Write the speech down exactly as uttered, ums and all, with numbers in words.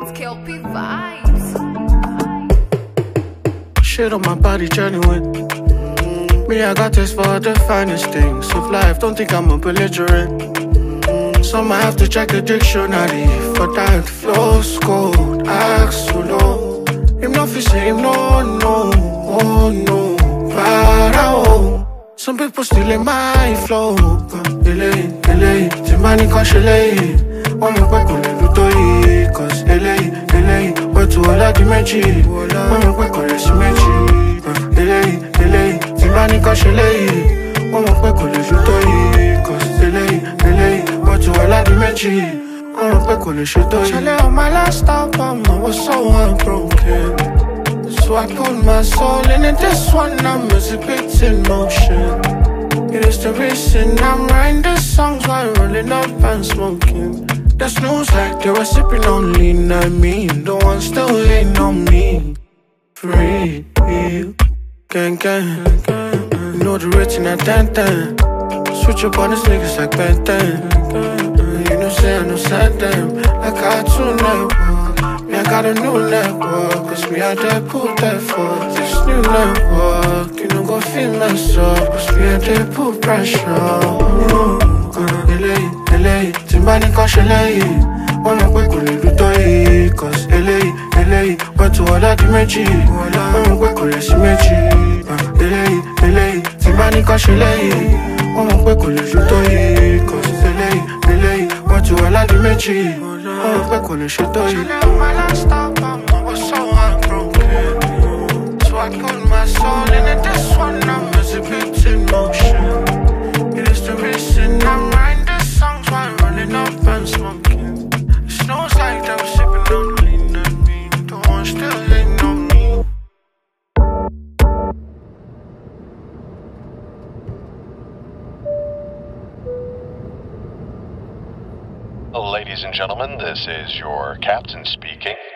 Kelpie vibes. Shit on my body genuine. Me, I got taste for the finest things of life. Don't think I'm a belligerent. Some might have to check the dictionary for that flow's cold. Ask so low. Him not fi say him no, no, oh no. Para some people still in my flow. Delay, delay, Timani Koshelay. One more quick on the Lutoy. Cause delay, delay, but to all of the magic. One more quick on the symmetry. Delay, delay, Timani Koshelay. One more quick on the Lutoy. Cause delay, delay, but to all of the magic. One more quick on the Lutoy. Chale on my last album, I was so heartbroken. So I put my soul in it, this one I'm as a bit in motion. It is the reason I'm writing the songs while rolling up and smoking. The snooze like they were sipping on lean, I mean the one still hating on me. Free, gang gang, you know the written at ten ten. Switch up on these niggas like Ben ten. You know say I know sad them, like Cartoon Network. Me, I got a new network, cause me I did put that for this new network. You know go feel myself, cause me I did put pressure. L A, L A, Timbani Koshelay. Wanna quick on the Lutoy. Cause L A, L A, but to all of the magic. Wanna quick on the symmetry. L A, L A, Timbani Koshelay. Wanna quick on the Lutoy. Cause L A, L A, but to all of the magic. Oh, back on the shit, though. My last album, I was so heartbroken. So I put my soul in it. This one, I'm as a bit in motion. It is the reason I'm writing the songs while running up and smoking. It snows like they were sipping on lean, I mean, the one still hating on me. Ladies and gentlemen, this is your captain speaking.